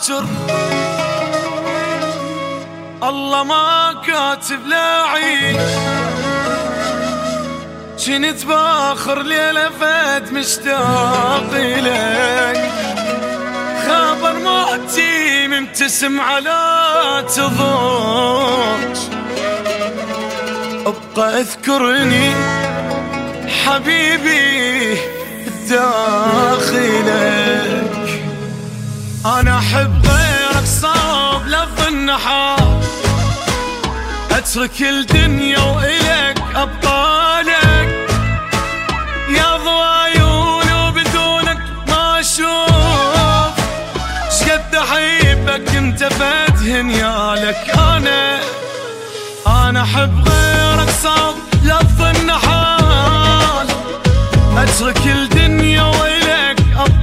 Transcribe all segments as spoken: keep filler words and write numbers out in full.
باكر الله ما كاتب لا عيش، جنت باخر ليلة فات مشتاق إليك، خبر موتي مبتسم على تضوج، ابقى اذكرني حبيبي بداخلك. انا احب غيرك صعب لفظ النحار، اترك الدنيا والك ابطالك، يا ضوى عيوني وبدونك ما اشوف، شقد احبك انت فاتهن يالك. انا انا احب غيرك صعب لفظ النحال، اترك الدنيا والك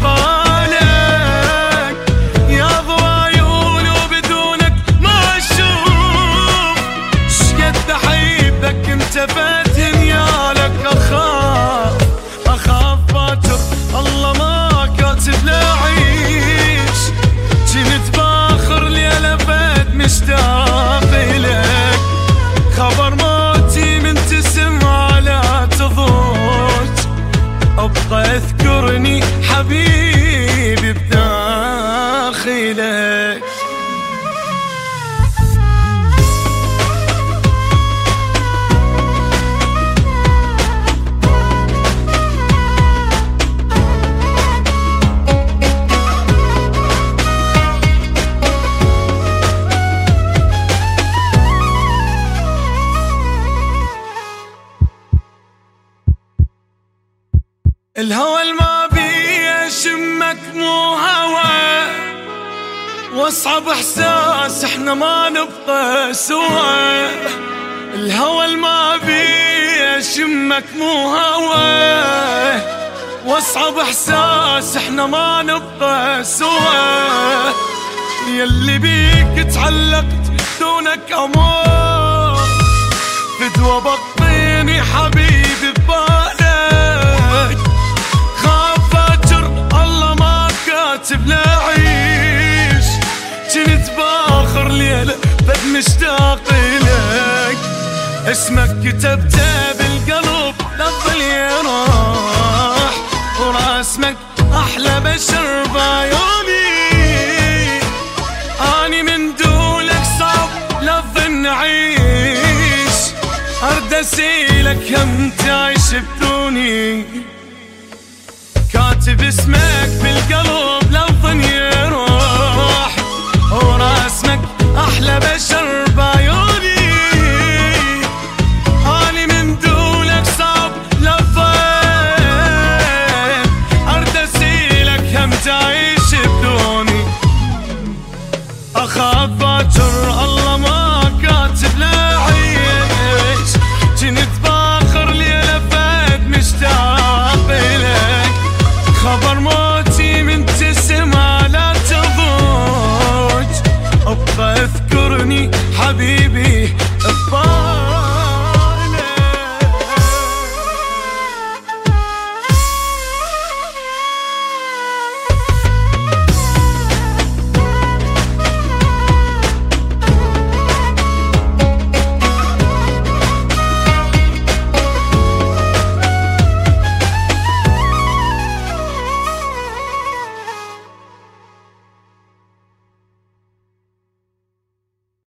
ابطالك، يا ضوى عيوني وبدونك ما اشوف، شقد احبك انت فاتن يالك. اخاف اخاف باكر الله ما كاتب لا عيش، جنت باخر ليلة فات مشتاق اليك، خبر موتي منتسم على تضوج، ابقى اذكرني حبيبي بداخلك. الهوى الما بيه يشمك مو هوى، واصعب احساس احنا ما نبقى سوا، الهوى الما بيه يشمك مو هوى، واصعب احساس احنا ما نبقى سوا، يلي بيك تعلقت دونك امور، فدوى بطيني حبيبي ببالك، كاتب لا عيش، جنت باخر ليلة بد مشتاق إليك، اسمك كتبته بالقلب للظل يراح، وراسمك أحلى بشر بعيوني، أني من دولك صعب للظل نعيش، أرد أسيلك هم تعيش بدوني، كاتب اسمك بالقلب للظن يروح، وراسمك احلى بشر بعيوني، اني من دولك صعب للظن، ارد اسيلك هم تعيش بدوني، اخاف باكر الله ما كاتب لا عيش، جنت باخر ليلة فات مشتاق إليك، خبر ما